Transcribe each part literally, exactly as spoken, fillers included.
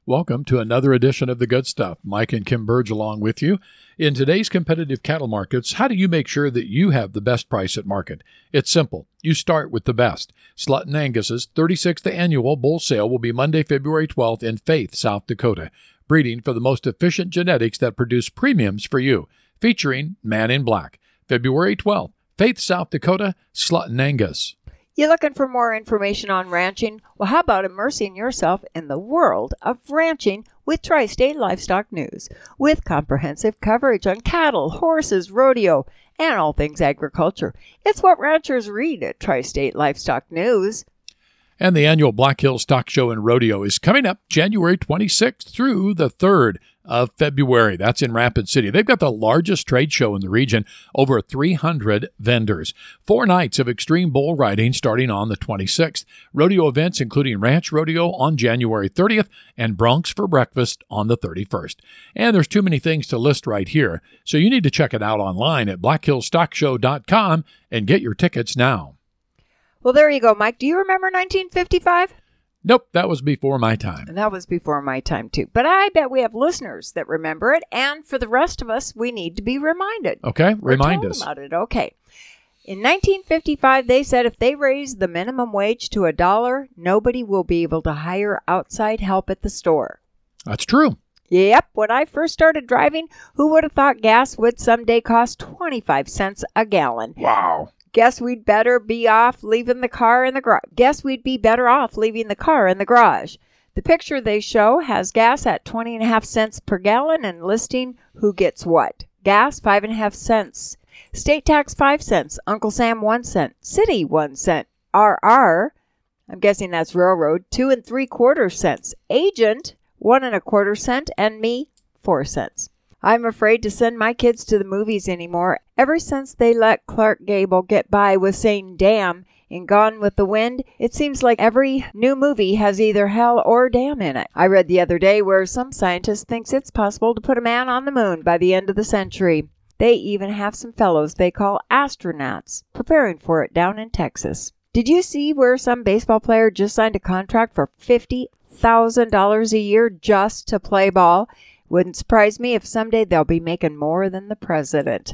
Welcome to another edition of The Good Stuff. Mike and Kim Burge along with you. In today's competitive cattle markets, how do you make sure that you have the best price at market? It's simple. You start with the best. Slut and Angus's thirty-sixth annual bull sale will be Monday, February twelfth in Faith, South Dakota, breeding for the most efficient genetics that produce premiums for you, featuring Man in Black. February twelfth, Faith, South Dakota, Slut and Angus. You looking for more information on ranching? Well, how about immersing yourself in the world of ranching with Tri-State Livestock News, with comprehensive coverage on cattle, horses, rodeo, and all things agriculture. It's what ranchers read at Tri-State Livestock News. And the annual Black Hills Stock Show and Rodeo is coming up January twenty-sixth through the third of February. That's in Rapid City. They've got the largest trade show in the region, over three hundred vendors. Four nights of extreme bull riding starting on the twenty-sixth. Rodeo events including Ranch Rodeo on January thirtieth and Bronx for Breakfast on the thirty-first. And there's too many things to list right here, so you need to check it out online at black hills stock show dot com and get your tickets now. Well, there you go, Mike. Do you remember nineteen fifty-five? Nope, that was before my time. And that was before my time, too. But I bet we have listeners that remember it. And for the rest of us, we need to be reminded. Okay, We're remind told us. about it. Okay. In nineteen fifty-five, they said if they raise the minimum wage to a dollar, nobody will be able to hire outside help at the store. That's true. Yep. When I first started driving, who would have thought gas would someday cost twenty-five cents a gallon? Wow. Guess we'd better be off leaving the car in the garage. Guess we'd be better off leaving the car in the garage. The picture they show has gas at twenty and a half cents per gallon and listing who gets what. Gas, five and a half cents. State tax, five cents. Uncle Sam, one cent. City, one cent. R R, I'm guessing that's railroad, two and three quarter cents. Agent, one and a quarter cent. And me, four cents. I'm afraid to send my kids to the movies anymore. Ever since they let Clark Gable get by with saying damn in Gone with the Wind, it seems like every new movie has either hell or damn in it. I read the other day where some scientist thinks it's possible to put a man on the moon by the end of the century. They even have some fellows they call astronauts preparing for it down in Texas. Did you see where some baseball player just signed a contract for fifty thousand dollars a year just to play ball? Wouldn't surprise me if someday they'll be making more than the president.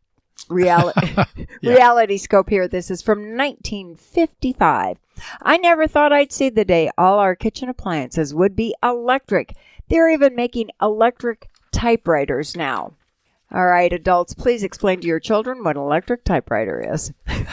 Reality, yeah. Reality scope here. This is from nineteen fifty-five. I never thought I'd see the day all our kitchen appliances would be electric. They're even making electric typewriters now. All right, adults, please explain to your children what an electric typewriter is.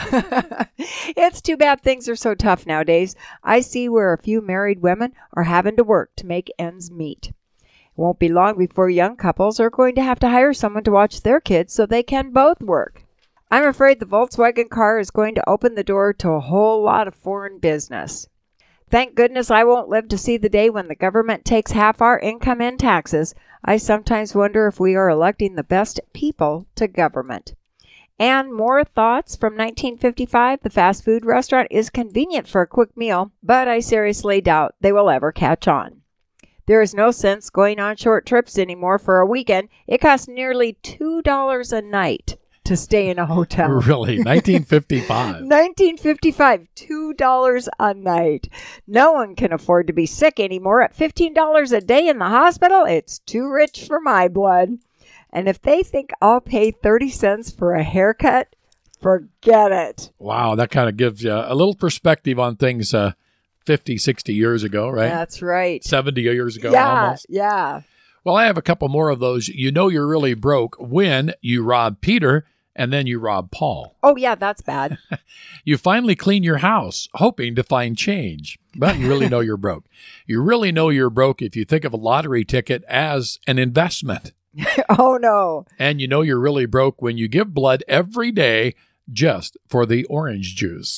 It's too bad things are so tough nowadays. I see where a few married women are having to work to make ends meet. It won't be long before young couples are going to have to hire someone to watch their kids so they can both work. I'm afraid the Volkswagen car is going to open the door to a whole lot of foreign business. Thank goodness I won't live to see the day when the government takes half our income in taxes. I sometimes wonder if we are electing the best people to government. And more thoughts from nineteen fifty-five. The fast food restaurant is convenient for a quick meal, but I seriously doubt they will ever catch on. There is no sense going on short trips anymore for a weekend. It costs nearly two dollars a night to stay in a hotel. Really? nineteen fifty-five. nineteen fifty-five, two dollars a night. No one can afford to be sick anymore. At fifteen dollars a day in the hospital, it's too rich for my blood. And if they think I'll pay thirty cents for a haircut, forget it. Wow, that kind of gives you a little perspective on things uh, fifty, sixty years ago, right? That's right. seventy years ago yeah, almost. Yeah. Well, I have a couple more of those. You know you're really broke when you rob Peter and then you rob Paul. Oh, yeah, that's bad. You finally clean your house, hoping to find change, but you really know you're broke. You really know you're broke if you think of a lottery ticket as an investment. Oh, no. And you know you're really broke when you give blood every day just for the orange juice.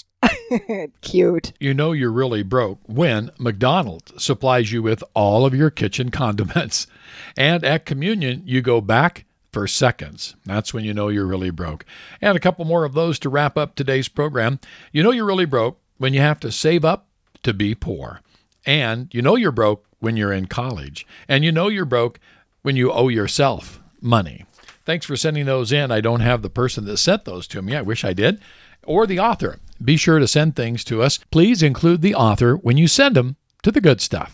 Cute. You know you're really broke when McDonald's supplies you with all of your kitchen condiments. And at communion, you go back for seconds. That's when you know you're really broke. And a couple more of those to wrap up today's program. You know you're really broke when you have to save up to be poor. And you know you're broke when you're in college. And you know you're broke when you owe yourself money. Thanks for sending those in. I don't have the person that sent those to me. I wish I did. Or the author. Be sure to send things to us. Please include the author when you send them to The Good Stuff.